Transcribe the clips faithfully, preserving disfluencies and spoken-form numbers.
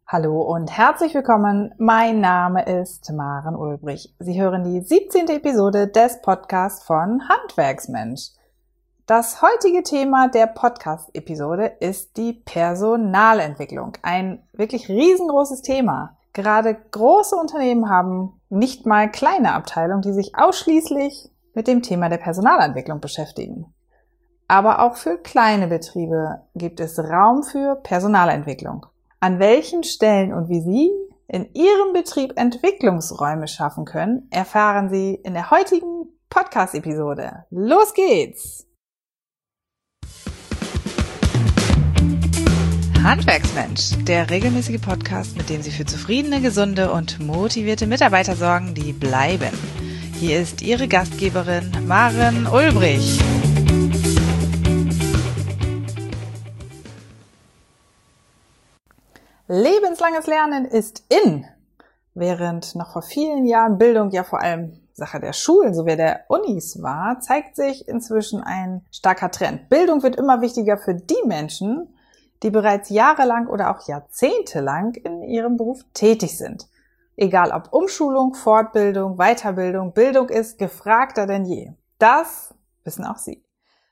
Hallo und herzlich willkommen. Mein Name ist Maren Ulbrich. Sie hören die siebzehnte Episode des Podcasts von Handwerksmensch. Das heutige Thema der Podcast-Episode ist die Personalentwicklung. Ein wirklich riesengroßes Thema. Gerade große Unternehmen haben nicht mal kleine Abteilungen, die sich ausschließlich mit dem Thema der Personalentwicklung beschäftigen. Aber auch für kleine Betriebe gibt es Raum für Personalentwicklung. An welchen Stellen und wie Sie in Ihrem Betrieb Entwicklungsräume schaffen können, erfahren Sie in der heutigen Podcast-Episode. Los geht's! Handwerksmensch, der regelmäßige Podcast, mit dem Sie für zufriedene, gesunde und motivierte Mitarbeiter sorgen, die bleiben. Hier ist Ihre Gastgeberin Maren Ulbrich. Lebenslanges Lernen ist in. Während noch vor vielen Jahren Bildung ja vor allem Sache der Schulen sowie der Unis war, zeigt sich inzwischen ein starker Trend. Bildung wird immer wichtiger für die Menschen, die bereits jahrelang oder auch jahrzehntelang in ihrem Beruf tätig sind. Egal ob Umschulung, Fortbildung, Weiterbildung, Bildung ist gefragter denn je. Das wissen auch Sie.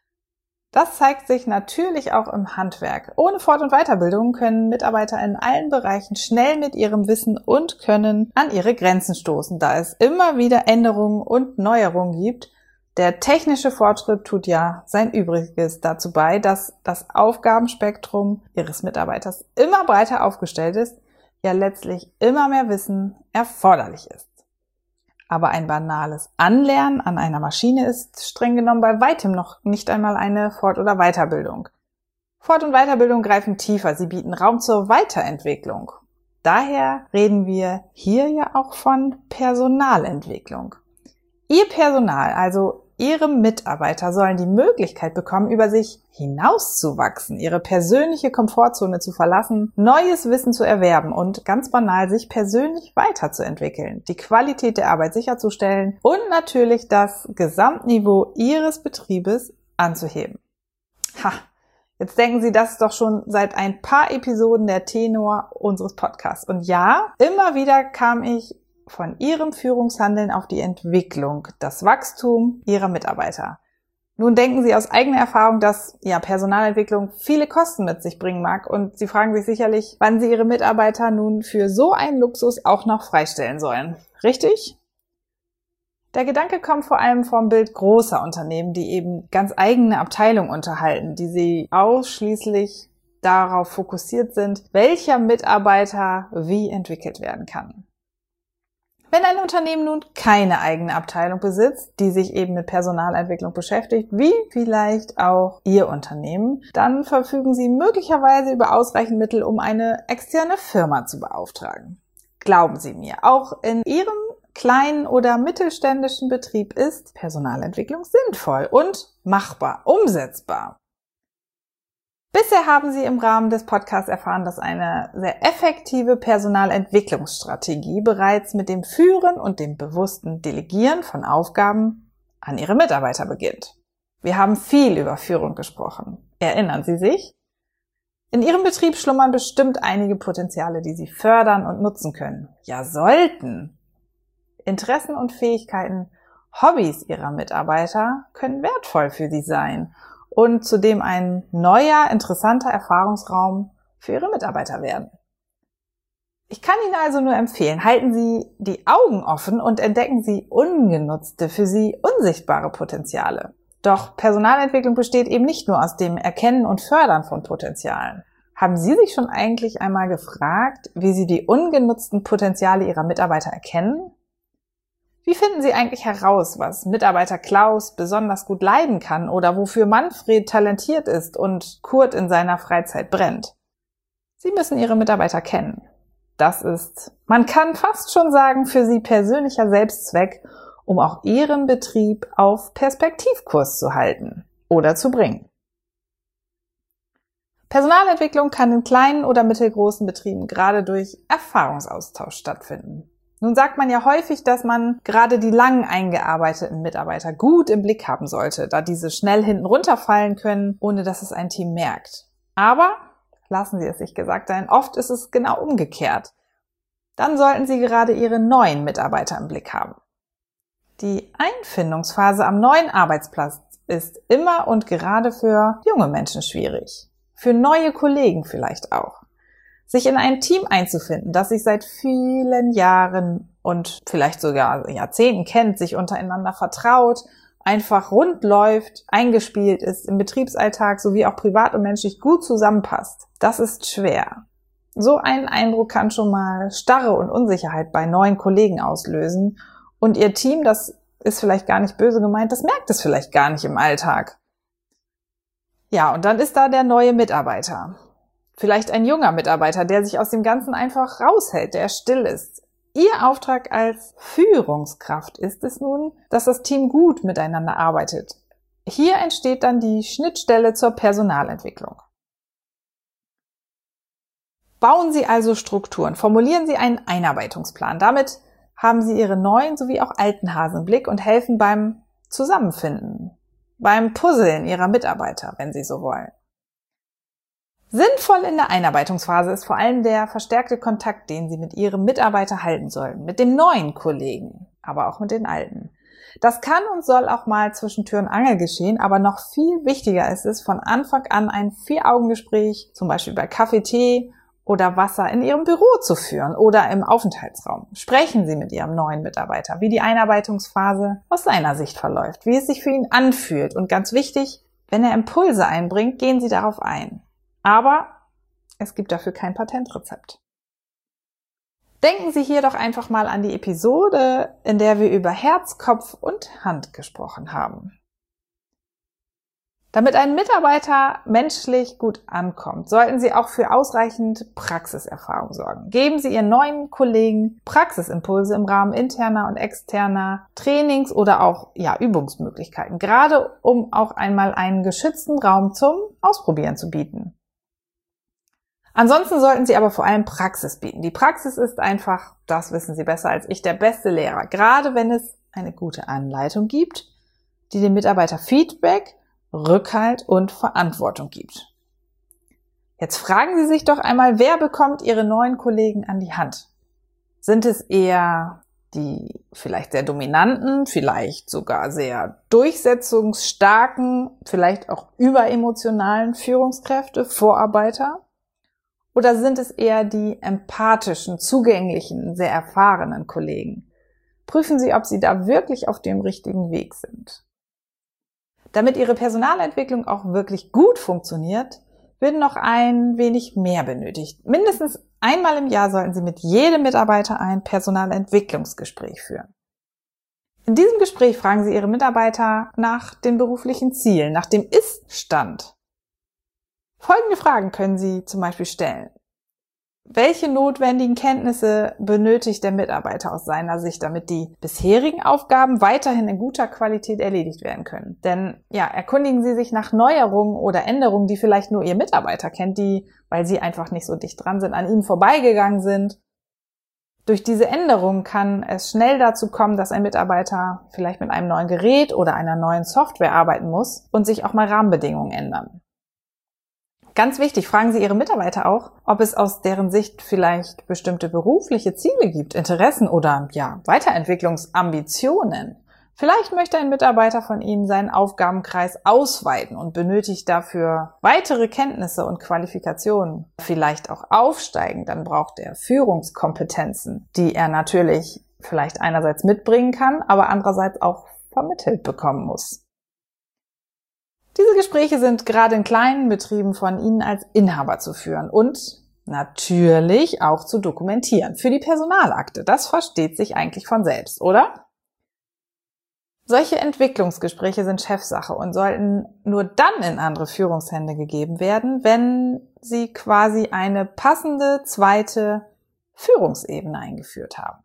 Das zeigt sich natürlich auch im Handwerk. Ohne Fort- und Weiterbildung können Mitarbeiter in allen Bereichen schnell mit ihrem Wissen und Können an ihre Grenzen stoßen, da es immer wieder Änderungen und Neuerungen gibt. Der technische Fortschritt tut ja sein Übriges dazu bei, dass das Aufgabenspektrum Ihres Mitarbeiters immer breiter aufgestellt ist, ja letztlich immer mehr Wissen erforderlich ist. Aber ein banales Anlernen an einer Maschine ist streng genommen bei weitem noch nicht einmal eine Fort- oder Weiterbildung. Fort- und Weiterbildung greifen tiefer, sie bieten Raum zur Weiterentwicklung. Daher reden wir hier ja auch von Personalentwicklung. Ihr Personal, also Ihre Mitarbeiter, sollen die Möglichkeit bekommen, über sich hinauszuwachsen, ihre persönliche Komfortzone zu verlassen, neues Wissen zu erwerben und ganz banal sich persönlich weiterzuentwickeln, die Qualität der Arbeit sicherzustellen und natürlich das Gesamtniveau Ihres Betriebes anzuheben. Ha, jetzt denken Sie, das ist doch schon seit ein paar Episoden der Tenor unseres Podcasts. Und ja, immer wieder kam ich von Ihrem Führungshandeln auf die Entwicklung, das Wachstum Ihrer Mitarbeiter. Nun denken Sie aus eigener Erfahrung, dass ja Personalentwicklung viele Kosten mit sich bringen mag und Sie fragen sich sicherlich, wann Sie Ihre Mitarbeiter nun für so einen Luxus auch noch freistellen sollen. Richtig? Der Gedanke kommt vor allem vom Bild großer Unternehmen, die eben ganz eigene Abteilungen unterhalten, die sie ausschließlich darauf fokussiert sind, welcher Mitarbeiter wie entwickelt werden kann. Wenn ein Unternehmen nun keine eigene Abteilung besitzt, die sich eben mit Personalentwicklung beschäftigt, wie vielleicht auch Ihr Unternehmen, dann verfügen Sie möglicherweise über ausreichend Mittel, um eine externe Firma zu beauftragen. Glauben Sie mir, auch in Ihrem kleinen oder mittelständischen Betrieb ist Personalentwicklung sinnvoll und machbar, umsetzbar. Bisher haben Sie im Rahmen des Podcasts erfahren, dass eine sehr effektive Personalentwicklungsstrategie bereits mit dem Führen und dem bewussten Delegieren von Aufgaben an Ihre Mitarbeiter beginnt. Wir haben viel über Führung gesprochen. Erinnern Sie sich? In Ihrem Betrieb schlummern bestimmt einige Potenziale, die Sie fördern und nutzen können. Ja, sollten. Interessen und Fähigkeiten, Hobbys Ihrer Mitarbeiter können wertvoll für Sie sein und zudem ein neuer, interessanter Erfahrungsraum für Ihre Mitarbeiter werden. Ich kann Ihnen also nur empfehlen, halten Sie die Augen offen und entdecken Sie ungenutzte, für Sie unsichtbare Potenziale. Doch Personalentwicklung besteht eben nicht nur aus dem Erkennen und Fördern von Potenzialen. Haben Sie sich schon eigentlich einmal gefragt, wie Sie die ungenutzten Potenziale Ihrer Mitarbeiter erkennen? Wie finden Sie eigentlich heraus, was Mitarbeiter Klaus besonders gut leiden kann oder wofür Manfred talentiert ist und Kurt in seiner Freizeit brennt? Sie müssen Ihre Mitarbeiter kennen. Das ist, man kann fast schon sagen, für Sie persönlicher Selbstzweck, um auch Ihren Betrieb auf Perspektivkurs zu halten oder zu bringen. Personalentwicklung kann in kleinen oder mittelgroßen Betrieben gerade durch Erfahrungsaustausch stattfinden. Nun sagt man ja häufig, dass man gerade die lang eingearbeiteten Mitarbeiter gut im Blick haben sollte, da diese schnell hinten runterfallen können, ohne dass es ein Team merkt. Aber lassen Sie es sich gesagt sein, oft ist es genau umgekehrt. Dann sollten Sie gerade Ihre neuen Mitarbeiter im Blick haben. Die Einfindungsphase am neuen Arbeitsplatz ist immer und gerade für junge Menschen schwierig. Für neue Kollegen vielleicht auch. Sich in ein Team einzufinden, das sich seit vielen Jahren und vielleicht sogar Jahrzehnten kennt, sich untereinander vertraut, einfach rund läuft, eingespielt ist im Betriebsalltag sowie auch privat und menschlich gut zusammenpasst. Das ist schwer. So ein Eindruck kann schon mal Starre und Unsicherheit bei neuen Kollegen auslösen und Ihr Team, das ist vielleicht gar nicht böse gemeint, das merkt es vielleicht gar nicht im Alltag. Ja, und dann ist da der neue Mitarbeiter. Vielleicht ein junger Mitarbeiter, der sich aus dem Ganzen einfach raushält, der still ist. Ihr Auftrag als Führungskraft ist es nun, dass das Team gut miteinander arbeitet. Hier entsteht dann die Schnittstelle zur Personalentwicklung. Bauen Sie also Strukturen, formulieren Sie einen Einarbeitungsplan. Damit haben Sie Ihre neuen sowie auch alten Hasen im Blick und helfen beim Zusammenfinden, beim Puzzeln Ihrer Mitarbeiter, wenn Sie so wollen. Sinnvoll in der Einarbeitungsphase ist vor allem der verstärkte Kontakt, den Sie mit Ihrem Mitarbeiter halten sollen, mit dem neuen Kollegen, aber auch mit den alten. Das kann und soll auch mal zwischen Tür und Angel geschehen, aber noch viel wichtiger ist es, von Anfang an ein Vier-Augen-Gespräch, zum Beispiel bei Kaffee, Tee oder Wasser in Ihrem Büro zu führen oder im Aufenthaltsraum. Sprechen Sie mit Ihrem neuen Mitarbeiter, wie die Einarbeitungsphase aus seiner Sicht verläuft, wie es sich für ihn anfühlt und ganz wichtig, wenn er Impulse einbringt, gehen Sie darauf ein. Aber es gibt dafür kein Patentrezept. Denken Sie hier doch einfach mal an die Episode, in der wir über Herz, Kopf und Hand gesprochen haben. Damit ein Mitarbeiter menschlich gut ankommt, sollten Sie auch für ausreichend Praxiserfahrung sorgen. Geben Sie Ihren neuen Kollegen Praxisimpulse im Rahmen interner und externer Trainings oder auch ja, Übungsmöglichkeiten, gerade um auch einmal einen geschützten Raum zum Ausprobieren zu bieten. Ansonsten sollten Sie aber vor allem Praxis bieten. Die Praxis ist einfach, das wissen Sie besser als ich, der beste Lehrer. Gerade wenn es eine gute Anleitung gibt, die dem Mitarbeiter Feedback, Rückhalt und Verantwortung gibt. Jetzt fragen Sie sich doch einmal, wer bekommt Ihre neuen Kollegen an die Hand? Sind es eher die vielleicht sehr dominanten, vielleicht sogar sehr durchsetzungsstarken, vielleicht auch überemotionalen Führungskräfte, Vorarbeiter? Oder sind es eher die empathischen, zugänglichen, sehr erfahrenen Kollegen? Prüfen Sie, ob Sie da wirklich auf dem richtigen Weg sind. Damit Ihre Personalentwicklung auch wirklich gut funktioniert, wird noch ein wenig mehr benötigt. Mindestens einmal im Jahr sollten Sie mit jedem Mitarbeiter ein Personalentwicklungsgespräch führen. In diesem Gespräch fragen Sie Ihre Mitarbeiter nach den beruflichen Zielen, nach dem Ist-Stand. Folgende Fragen können Sie zum Beispiel stellen. Welche notwendigen Kenntnisse benötigt der Mitarbeiter aus seiner Sicht, damit die bisherigen Aufgaben weiterhin in guter Qualität erledigt werden können? Denn ja, erkundigen Sie sich nach Neuerungen oder Änderungen, die vielleicht nur Ihr Mitarbeiter kennt, die, weil Sie einfach nicht so dicht dran sind, an Ihnen vorbeigegangen sind. Durch diese Änderungen kann es schnell dazu kommen, dass ein Mitarbeiter vielleicht mit einem neuen Gerät oder einer neuen Software arbeiten muss und sich auch mal Rahmenbedingungen ändern. Ganz wichtig, fragen Sie Ihre Mitarbeiter auch, ob es aus deren Sicht vielleicht bestimmte berufliche Ziele gibt, Interessen oder ja, Weiterentwicklungsambitionen. Vielleicht möchte ein Mitarbeiter von Ihnen seinen Aufgabenkreis ausweiten und benötigt dafür weitere Kenntnisse und Qualifikationen. Vielleicht auch aufsteigen, dann braucht er Führungskompetenzen, die er natürlich vielleicht einerseits mitbringen kann, aber andererseits auch vermittelt bekommen muss. Diese Gespräche sind gerade in kleinen Betrieben von Ihnen als Inhaber zu führen und natürlich auch zu dokumentieren. Für die Personalakte, das versteht sich eigentlich von selbst, oder? Solche Entwicklungsgespräche sind Chefsache und sollten nur dann in andere Führungshände gegeben werden, wenn sie quasi eine passende zweite Führungsebene eingeführt haben.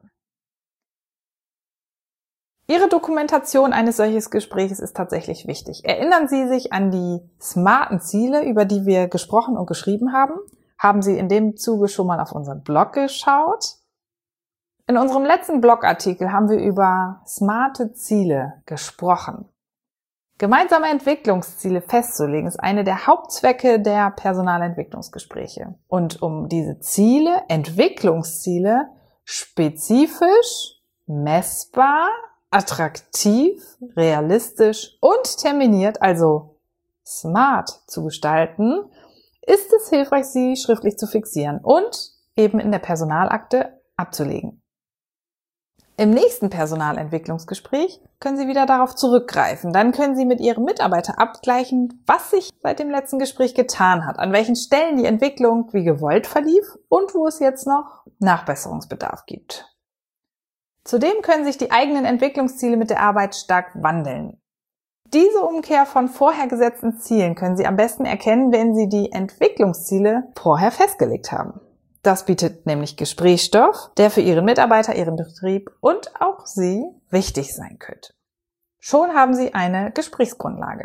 Ihre Dokumentation eines solches Gesprächs ist tatsächlich wichtig. Erinnern Sie sich an die smarten Ziele, über die wir gesprochen und geschrieben haben? Haben Sie in dem Zuge schon mal auf unseren Blog geschaut? In unserem letzten Blogartikel haben wir über smarte Ziele gesprochen. Gemeinsame Entwicklungsziele festzulegen, ist eine der Hauptzwecke der Personalentwicklungsgespräche. Und um diese Ziele, Entwicklungsziele, spezifisch, messbar, attraktiv, realistisch und terminiert, also smart zu gestalten, ist es hilfreich, sie schriftlich zu fixieren und eben in der Personalakte abzulegen. Im nächsten Personalentwicklungsgespräch können Sie wieder darauf zurückgreifen. Dann können Sie mit Ihrem Mitarbeiter abgleichen, was sich seit dem letzten Gespräch getan hat, an welchen Stellen die Entwicklung wie gewollt verlief und wo es jetzt noch Nachbesserungsbedarf gibt. Zudem können sich die eigenen Entwicklungsziele mit der Arbeit stark wandeln. Diese Umkehr von vorher gesetzten Zielen können Sie am besten erkennen, wenn Sie die Entwicklungsziele vorher festgelegt haben. Das bietet nämlich Gesprächsstoff, der für Ihren Mitarbeiter, Ihren Betrieb und auch Sie wichtig sein könnte. Schon haben Sie eine Gesprächsgrundlage.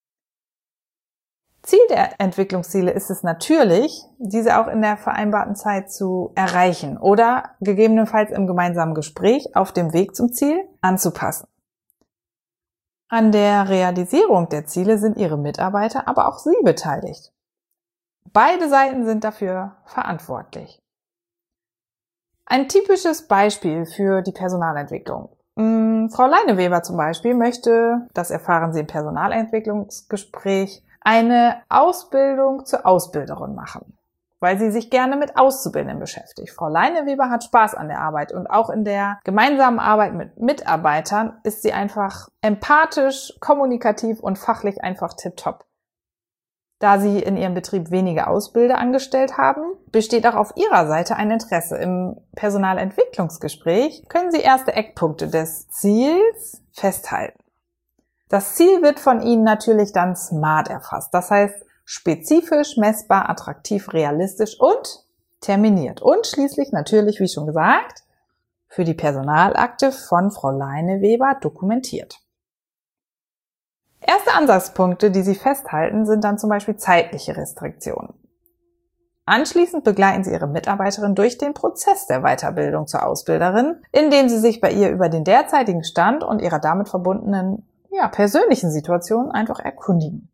Ziel der Entwicklungsziele ist es natürlich, diese auch in der vereinbarten Zeit zu erreichen oder gegebenenfalls im gemeinsamen Gespräch auf dem Weg zum Ziel anzupassen. An der Realisierung der Ziele sind Ihre Mitarbeiter, aber auch Sie beteiligt. Beide Seiten sind dafür verantwortlich. Ein typisches Beispiel für die Personalentwicklung. Hm, Frau Leineweber zum Beispiel möchte, das erfahren Sie im Personalentwicklungsgespräch, eine Ausbildung zur Ausbilderin machen, weil sie sich gerne mit Auszubildenden beschäftigt. Frau Leineweber hat Spaß an der Arbeit und auch in der gemeinsamen Arbeit mit Mitarbeitern ist sie einfach empathisch, kommunikativ und fachlich einfach tipptopp. Da Sie in Ihrem Betrieb wenige Ausbilder angestellt haben, besteht auch auf Ihrer Seite ein Interesse. Im Personalentwicklungsgespräch können Sie erste Eckpunkte des Ziels festhalten. Das Ziel wird von Ihnen natürlich dann smart erfasst, das heißt spezifisch, messbar, attraktiv, realistisch und terminiert. Und schließlich natürlich, wie schon gesagt, für die Personalakte von Frau Leineweber dokumentiert. Erste Ansatzpunkte, die Sie festhalten, sind dann zum Beispiel zeitliche Restriktionen. Anschließend begleiten Sie Ihre Mitarbeiterin durch den Prozess der Weiterbildung zur Ausbilderin, indem Sie sich bei ihr über den derzeitigen Stand und ihrer damit verbundenen ja, persönlichen Situationen einfach erkundigen.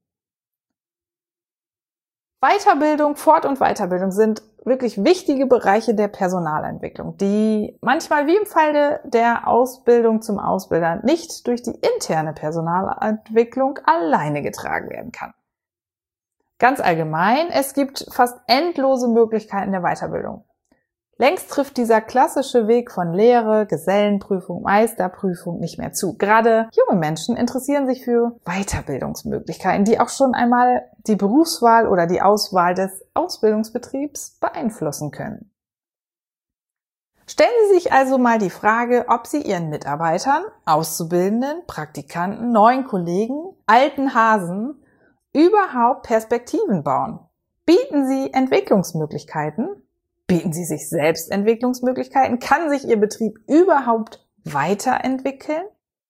Weiterbildung, Fort- und Weiterbildung sind wirklich wichtige Bereiche der Personalentwicklung, die manchmal wie im Falle der Ausbildung zum Ausbilder nicht durch die interne Personalentwicklung alleine getragen werden kann. Ganz allgemein, es gibt fast endlose Möglichkeiten der Weiterbildung. Längst trifft dieser klassische Weg von Lehre, Gesellenprüfung, Meisterprüfung nicht mehr zu. Gerade junge Menschen interessieren sich für Weiterbildungsmöglichkeiten, die auch schon einmal die Berufswahl oder die Auswahl des Ausbildungsbetriebs beeinflussen können. Stellen Sie sich also mal die Frage, ob Sie Ihren Mitarbeitern, Auszubildenden, Praktikanten, neuen Kollegen, alten Hasen überhaupt Perspektiven bauen. Bieten Sie Entwicklungsmöglichkeiten? Bieten Sie sich selbst Entwicklungsmöglichkeiten? Kann sich Ihr Betrieb überhaupt weiterentwickeln?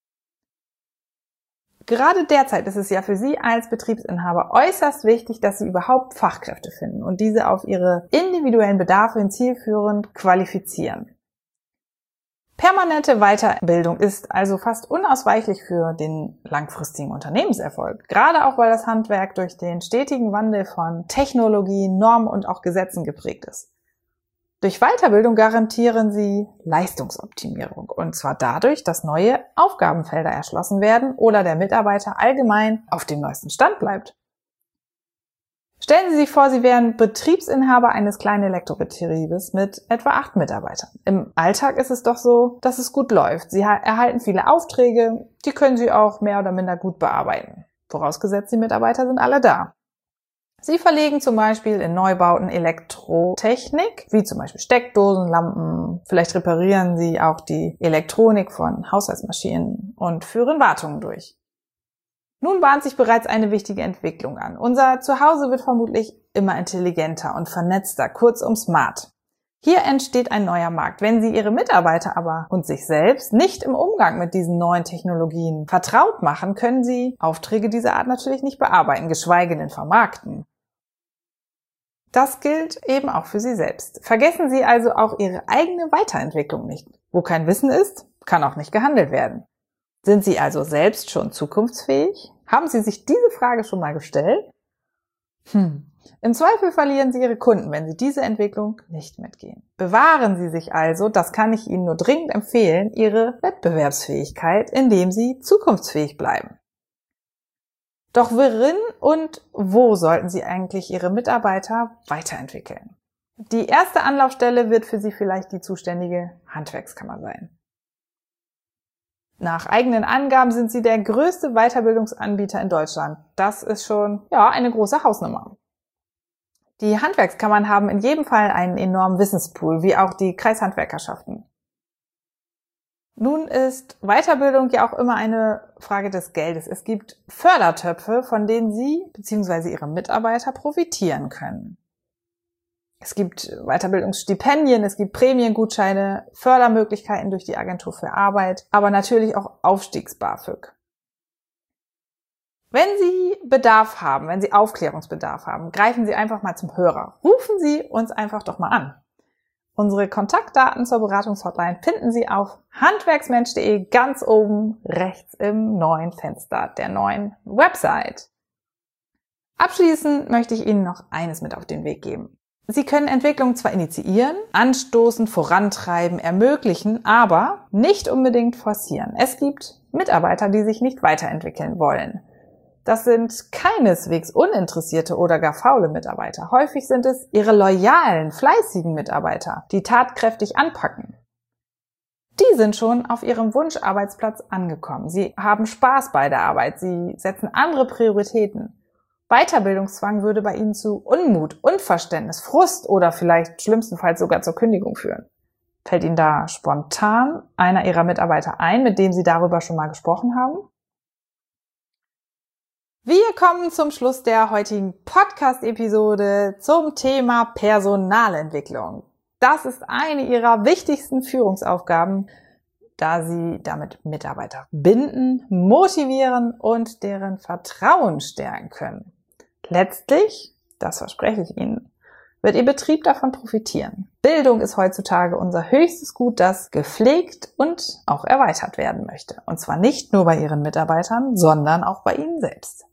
Gerade derzeit ist es ja für Sie als Betriebsinhaber äußerst wichtig, dass Sie überhaupt Fachkräfte finden und diese auf Ihre individuellen Bedarfe hin zielführend qualifizieren. Permanente Weiterbildung ist also fast unausweichlich für den langfristigen Unternehmenserfolg, gerade auch weil das Handwerk durch den stetigen Wandel von Technologien, Normen und auch Gesetzen geprägt ist. Durch Weiterbildung garantieren Sie Leistungsoptimierung, und zwar dadurch, dass neue Aufgabenfelder erschlossen werden oder der Mitarbeiter allgemein auf dem neuesten Stand bleibt. Stellen Sie sich vor, Sie wären Betriebsinhaber eines kleinen Elektrobetriebes mit etwa acht Mitarbeitern. Im Alltag ist es doch so, dass es gut läuft. Sie erhalten viele Aufträge, die können Sie auch mehr oder minder gut bearbeiten. Vorausgesetzt, die Mitarbeiter sind alle da. Sie verlegen zum Beispiel in Neubauten Elektrotechnik, wie zum Beispiel Steckdosen, Lampen. Vielleicht reparieren Sie auch die Elektronik von Haushaltsmaschinen und führen Wartungen durch. Nun bahnt sich bereits eine wichtige Entwicklung an. Unser Zuhause wird vermutlich immer intelligenter und vernetzter, kurzum smart. Hier entsteht ein neuer Markt. Wenn Sie Ihre Mitarbeiter aber und sich selbst nicht im Umgang mit diesen neuen Technologien vertraut machen, können Sie Aufträge dieser Art natürlich nicht bearbeiten, geschweige denn vermarkten. Das gilt eben auch für Sie selbst. Vergessen Sie also auch Ihre eigene Weiterentwicklung nicht. Wo kein Wissen ist, kann auch nicht gehandelt werden. Sind Sie also selbst schon zukunftsfähig? Haben Sie sich diese Frage schon mal gestellt? Hm. Im Zweifel verlieren Sie Ihre Kunden, wenn Sie diese Entwicklung nicht mitgehen. Bewahren Sie sich also, das kann ich Ihnen nur dringend empfehlen, Ihre Wettbewerbsfähigkeit, indem Sie zukunftsfähig bleiben. Doch worin und wo sollten Sie eigentlich Ihre Mitarbeiter weiterentwickeln? Die erste Anlaufstelle wird für Sie vielleicht die zuständige Handwerkskammer sein. Nach eigenen Angaben sind Sie der größte Weiterbildungsanbieter in Deutschland. Das ist schon, ja, eine große Hausnummer. Die Handwerkskammern haben in jedem Fall einen enormen Wissenspool, wie auch die Kreishandwerkerschaften. Nun ist Weiterbildung ja auch immer eine Frage des Geldes. Es gibt Fördertöpfe, von denen Sie bzw. Ihre Mitarbeiter profitieren können. Es gibt Weiterbildungsstipendien, es gibt Prämiengutscheine, Fördermöglichkeiten durch die Agentur für Arbeit, aber natürlich auch Aufstiegs-BAföG. Wenn Sie Bedarf haben, wenn Sie Aufklärungsbedarf haben, greifen Sie einfach mal zum Hörer. Rufen Sie uns einfach doch mal an. Unsere Kontaktdaten zur Beratungshotline finden Sie auf handwerksmensch punkt de ganz oben rechts im neuen Fenster der neuen Website. Abschließend möchte ich Ihnen noch eines mit auf den Weg geben. Sie können Entwicklung zwar initiieren, anstoßen, vorantreiben, ermöglichen, aber nicht unbedingt forcieren. Es gibt Mitarbeiter, die sich nicht weiterentwickeln wollen. Das sind keineswegs uninteressierte oder gar faule Mitarbeiter. Häufig sind es Ihre loyalen, fleißigen Mitarbeiter, die tatkräftig anpacken. Die sind schon auf Ihrem Wunscharbeitsplatz angekommen. Sie haben Spaß bei der Arbeit, sie setzen andere Prioritäten. Weiterbildungszwang würde bei Ihnen zu Unmut, Unverständnis, Frust oder vielleicht schlimmstenfalls sogar zur Kündigung führen. Fällt Ihnen da spontan einer Ihrer Mitarbeiter ein, mit dem Sie darüber schon mal gesprochen haben? Wir kommen zum Schluss der heutigen Podcast-Episode zum Thema Personalentwicklung. Das ist eine Ihrer wichtigsten Führungsaufgaben, da Sie damit Mitarbeiter binden, motivieren und deren Vertrauen stärken können. Letztlich, das verspreche ich Ihnen, wird Ihr Betrieb davon profitieren. Bildung ist heutzutage unser höchstes Gut, das gepflegt und auch erweitert werden möchte. Und zwar nicht nur bei Ihren Mitarbeitern, sondern auch bei Ihnen selbst.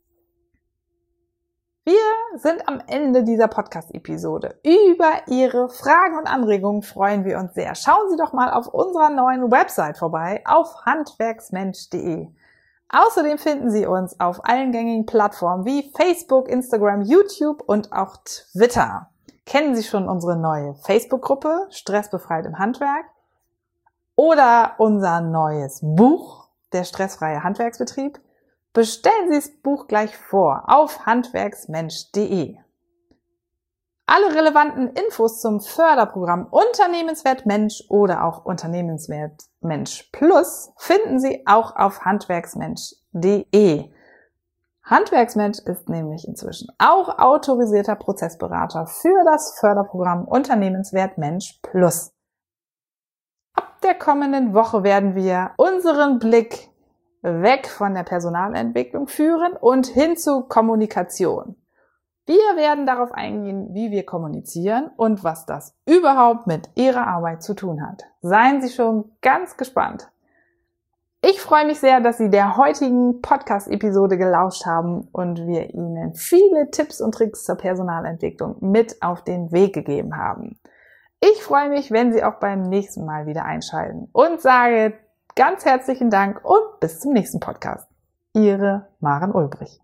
Wir sind am Ende dieser Podcast-Episode. Über Ihre Fragen und Anregungen freuen wir uns sehr. Schauen Sie doch mal auf unserer neuen Website vorbei auf handwerksmensch punkt de. Außerdem finden Sie uns auf allen gängigen Plattformen wie Facebook, Instagram, YouTube und auch Twitter. Kennen Sie schon unsere neue Facebook-Gruppe Stressbefreit im Handwerk oder unser neues Buch Der stressfreie Handwerksbetrieb? Bestellen Sie das Buch gleich vor auf handwerksmensch punkt de. Alle relevanten Infos zum Förderprogramm Unternehmenswert Mensch oder auch Unternehmenswert Mensch Plus finden Sie auch auf handwerksmensch punkt de. Handwerksmensch ist nämlich inzwischen auch autorisierter Prozessberater für das Förderprogramm Unternehmenswert Mensch Plus. Ab der kommenden Woche werden wir unseren Blick weg von der Personalentwicklung führen und hin zu Kommunikation. Wir werden darauf eingehen, wie wir kommunizieren und was das überhaupt mit Ihrer Arbeit zu tun hat. Seien Sie schon ganz gespannt. Ich freue mich sehr, dass Sie der heutigen Podcast-Episode gelauscht haben und wir Ihnen viele Tipps und Tricks zur Personalentwicklung mit auf den Weg gegeben haben. Ich freue mich, wenn Sie auch beim nächsten Mal wieder einschalten und sage ganz herzlichen Dank und bis zum nächsten Podcast. Ihre Maren Ulbrich.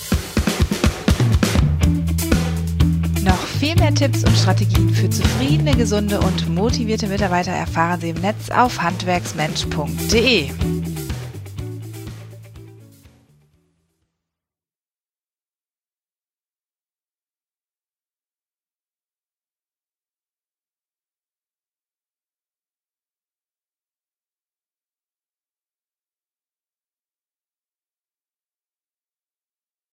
Noch viel mehr Tipps und Strategien für zufriedene, gesunde und motivierte Mitarbeiter erfahren Sie im Netz auf handwerksmensch punkt de.